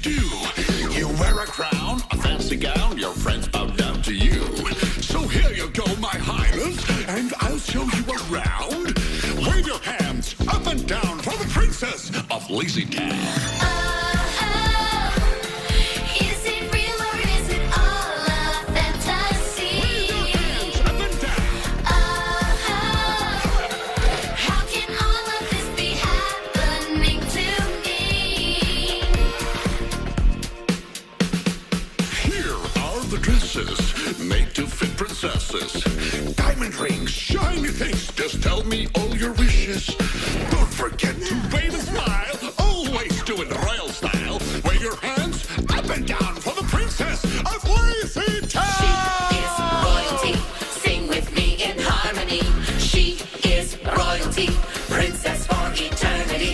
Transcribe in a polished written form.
do. You wear a crown, a fancy gown, your friends bow down to you. So here you go, my highness, and I'll show you around. Wave your hands up and down for the princess of Lazy Town. Made to fit princesses. Diamond rings, shiny things. Just tell me all your wishes. Don't forget to wave and smile. Always do it royal style. Wave your hands up and down for the princess of Lazy Town. She is royalty. Sing with me in harmony. She is royalty. Princess for eternity.